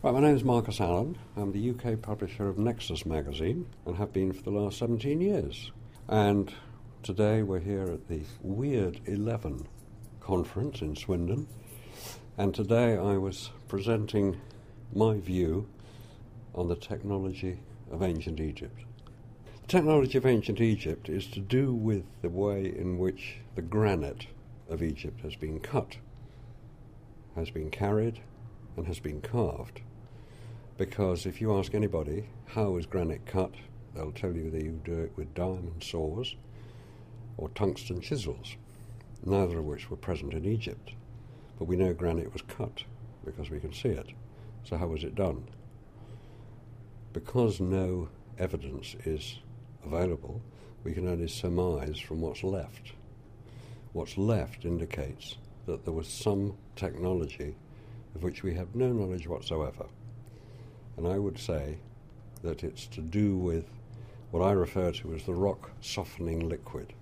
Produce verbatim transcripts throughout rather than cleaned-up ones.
Right, my name is Marcus Allen. I'm the U K publisher of Nexus magazine and have been for the last seventeen years. And today we're here at the Weird eleven conference in Swindon. And today I was presenting my view on the technology of ancient Egypt. The technology of ancient Egypt is to do with the way in which the granite of Egypt has been cut, has been carried, and has been carved. Because if you ask anybody how is granite cut, they'll tell you that you do it with diamond saws or tungsten chisels, neither of which were present in Egypt. But we know granite was cut because we can see it. So how was it done? Because no evidence is available, we can only surmise from what's left. What's left indicates that there was some technology of which we have no knowledge whatsoever. And I would say that it's to do with what I refer to as the rock softening liquid,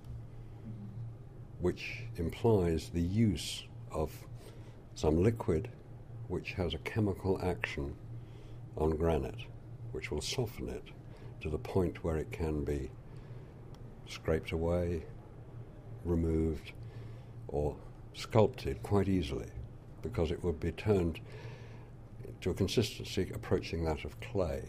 which implies the use of some liquid which has a chemical action on granite, which will soften it to the point where it can be scraped away, removed, or sculpted quite easily, because it would be turned to a consistency approaching that of clay.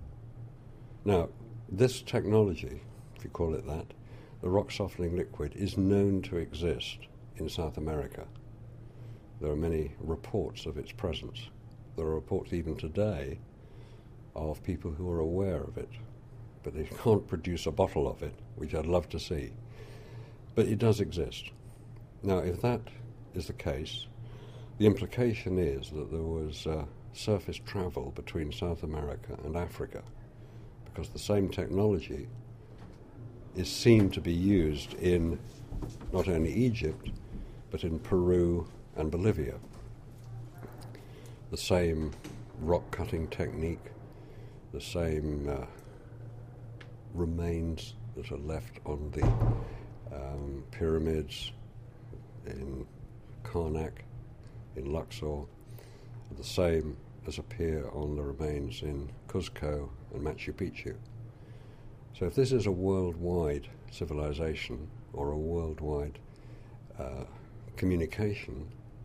Now, this technology, if you call it that, the rock softening liquid, is known to exist in South America. There are many reports of its presence. There are reports even today of people who are aware of it, but they can't produce a bottle of it, which I'd love to see. But it does exist. Now, if that is the case, the implication is that there was uh, surface travel between South America and Africa, because the same technology is seen to be used in not only Egypt, but in Peru and Bolivia. The same rock-cutting technique, the same uh, remains that are left on the um, pyramids in Karnak, in Luxor, the same as appear on the remains in Cuzco and Machu Picchu. So if this is a worldwide civilization or a worldwide uh, communication,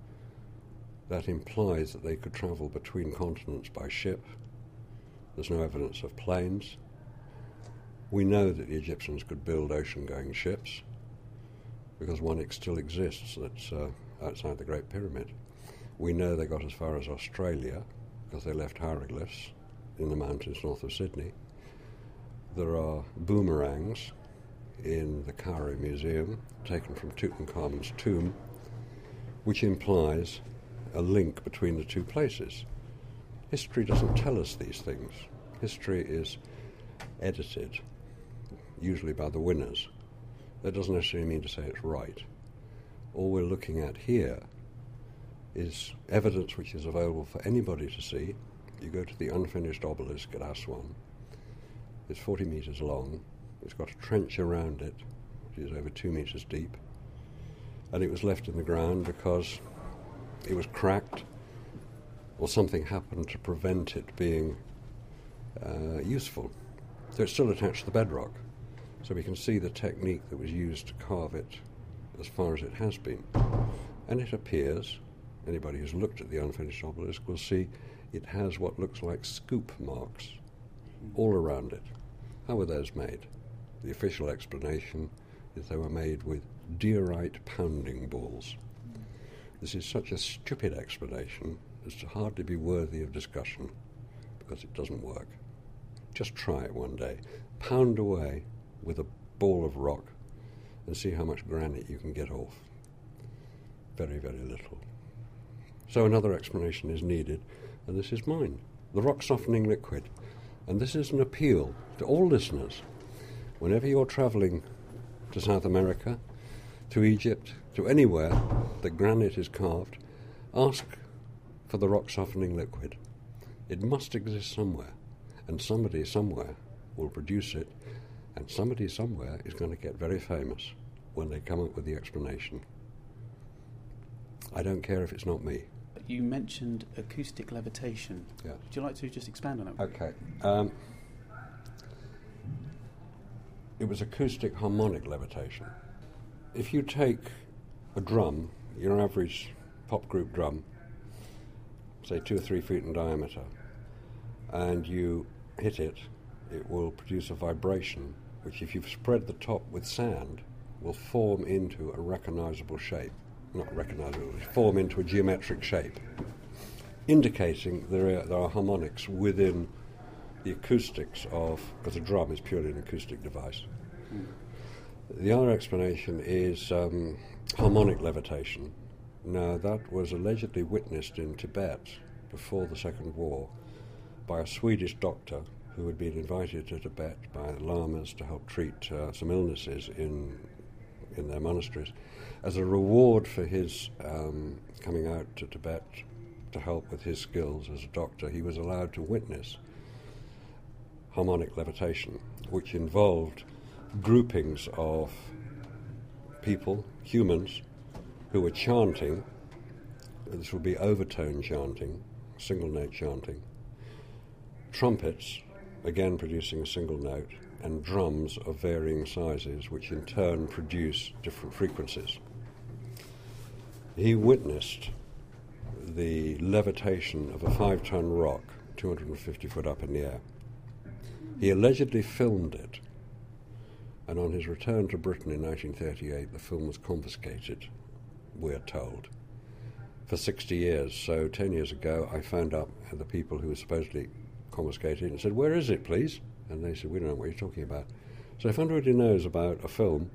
that implies that they could travel between continents by ship. There's no evidence of planes. We know that the Egyptians could build ocean-going ships because one still exists that's uh, outside the Great Pyramid. We know they got as far as Australia because they left hieroglyphs in the mountains north of Sydney. There are boomerangs in the Cairo Museum taken from Tutankhamun's tomb, which implies a link between the two places. History doesn't tell us these things. History is edited, usually by the winners. That doesn't necessarily mean to say it's right. All we're looking at here is evidence which is available for anybody to see. You go to the unfinished obelisk at Aswan. It's forty metres long. It's got a trench around it, which is over two metres deep. And it was left in the ground because it was cracked or something happened to prevent it being uh, useful. So it's still attached to the bedrock. So we can see the technique that was used to carve it as far as it has been. And it appears, anybody who's looked at the unfinished obelisk will see it has what looks like scoop marks all around it. How were those made? The official explanation is they were made with diorite pounding balls. This is such a stupid explanation as to hardly be worthy of discussion, because it doesn't work. Just try it one day. Pound away with a ball of rock and see how much granite you can get off. Very, very little. So another explanation is needed, and this is mine. The rock softening liquid. And this is an appeal to all listeners. Whenever you're travelling to South America, to Egypt, to anywhere that granite is carved, ask for the rock softening liquid. It must exist somewhere, and somebody somewhere will produce it, and somebody somewhere is going to get very famous when they come up with the explanation. I don't care if it's not me. you mentioned acoustic levitation. Yeah. Would you like to just expand on it? Okay. Um, it was acoustic harmonic levitation. If you take a drum, your average pop group drum, say two or three feet in diameter, and you hit it, it will produce a vibration, which if you've spread the top with sand, will form into a recognizable shape. Not recognizable, form into a geometric shape, indicating there are, there are harmonics within the acoustics of, because a drum is purely an acoustic device. Mm. The other explanation is um, harmonic levitation. Now, that was allegedly witnessed in Tibet before the Second War by a Swedish doctor who had been invited to Tibet by the lamas to help treat uh, some illnesses in in their monasteries. As a reward for his um, coming out to Tibet to help with his skills as a doctor, he was allowed to witness harmonic levitation, which involved groupings of people, humans, who were chanting. This would be overtone chanting, single note chanting, trumpets, again producing a single note, and drums of varying sizes, which in turn produce different frequencies. He witnessed the levitation of a five-ton rock, two hundred fifty foot up in the air. He allegedly filmed it, and on his return to Britain in nineteen thirty-eight, the film was confiscated, we're told, for sixty years. So ten years ago, I phoned up the people who were supposedly confiscated and said, "Where is it, please?" And they said, "We don't know what you're talking about." So if anybody knows about a film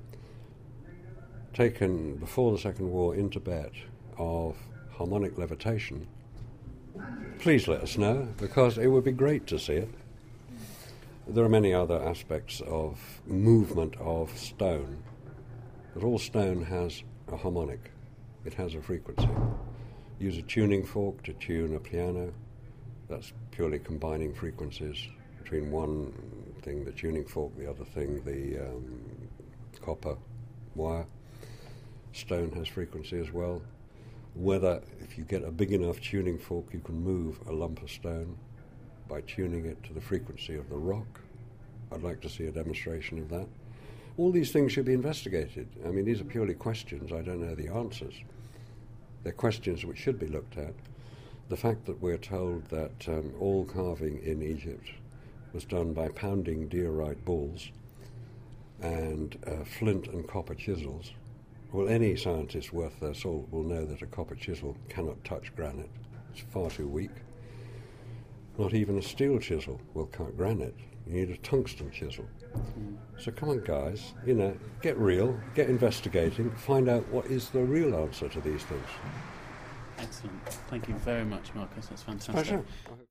taken before the Second War in Tibet of harmonic levitation, please let us know, because it would be great to see it. There are many other aspects of movement of stone, but all stone has a harmonic. It has a frequency. Use a tuning fork to tune a piano. That's purely combining frequencies between one thing, the tuning fork, the other thing, the um, copper wire. Stone has frequency as well. Whether, if you get a big enough tuning fork, you can move a lump of stone by tuning it to the frequency of the rock. I'd like to see a demonstration of that. All these things should be investigated. I mean, these are purely questions. I don't know the answers. They're questions which should be looked at. The fact that we're told that um, all carving in Egypt was done by pounding diorite balls and uh, flint and copper chisels. Well, any scientist worth their salt will know that a copper chisel cannot touch granite. It's far too weak. Not even a steel chisel will cut granite. You need a tungsten chisel. Mm. So come on, guys, you know, get real, get investigating, find out what is the real answer to these things. Excellent. Thank you very much, Marcus. That's fantastic. Pleasure.